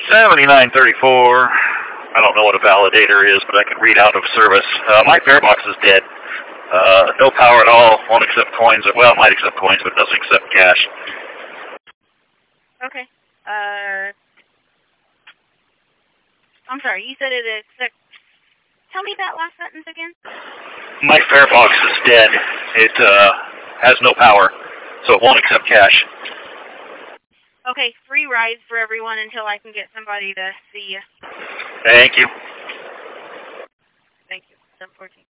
7934. I don't know what a validator is, but I can read out of service. My fare box is dead. No power at all. Won't accept coins. Well, it might accept coins, but it doesn't accept cash. Okay. I'm sorry. You said it accepts. Tell me that last sentence again. My fare box is dead. It has no power, so it won't accept cash. Okay, free rides for everyone until I can get somebody to see you. Thank you. Thank you. 714.